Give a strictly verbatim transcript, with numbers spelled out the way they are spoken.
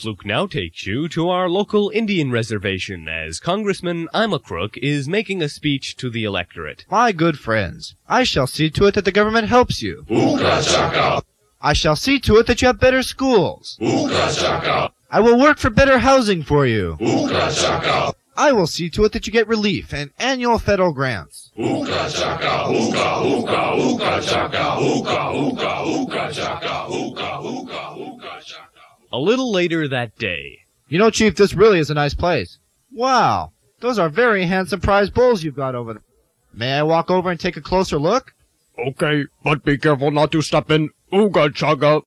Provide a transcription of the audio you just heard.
Fluke now takes you to our local Indian reservation as Congressman Imacrook is making a speech to the electorate. My good friends, I shall see to it that the government helps you. Ooga chaka. I shall see to it that you have better schools. Ooga chaka. I will work for better housing for you. Ooga chaka. I will see to it that you get relief and annual federal grants. Ooga chaka. Ooga ooga ooga chaka. Ooga ooga ooga chaka. Ooga ooga ooga chaka. A little later that day. You know, Chief, this really is a nice place. Wow, those are very handsome prize bulls you've got over there. May I walk over and take a closer look? Okay, but be careful not to step in Ooga Chugga.